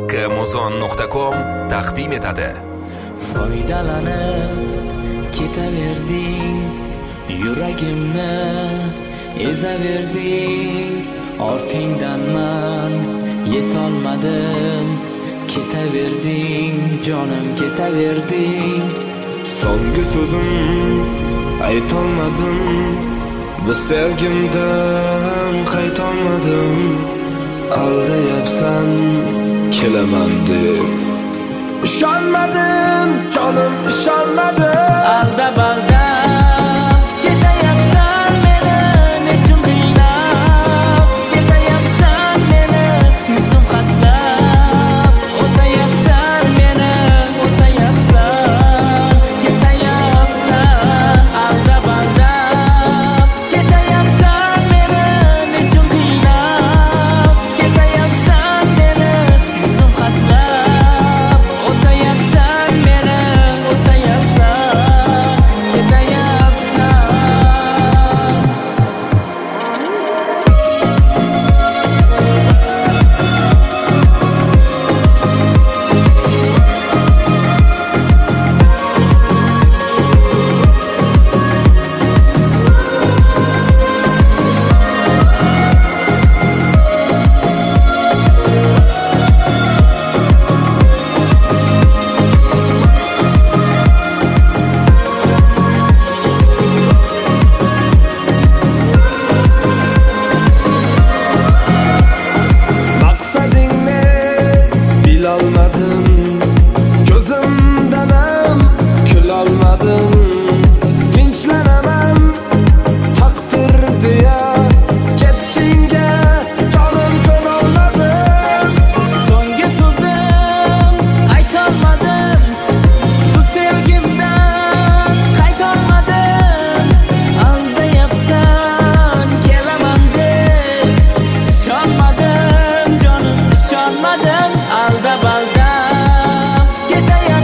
kmuzon.com taqdim etadi. Foydalanib ketaverding, yuragimni ezaverding, ortingdan man yetolmadim, ketaverding, jonim ketaverding. So'nggi so'zim aytolmadim, bu sevgimdan qaytolmadim. Aldayapsan kelaman deb ishonmadim, jonim ishonmadim. Aldab ketayapsan meni, nechun qiynab ketayapsan meni, yuzim xatlab o'tayapsan meni, o'tayapsan, ketayapsan. Aldab ketayapsan meni, nechun qiynab ketayapsan meni, yuzim xatlab o'tayapsan meni, o'tayapsan, ketayapsan. Maqsadingni bilolmadim, ko'zimdan ham kulolmadim. Tinchlanaman taqdir deya, ketishingga jonim ko'nolmadim. So'nggi so'zim aytolmadim, bu sevgimdan qaytolmadim. Aldayapsan kelaman deb ishonmadim, jonim ishonmadim. Aldab ketayapsan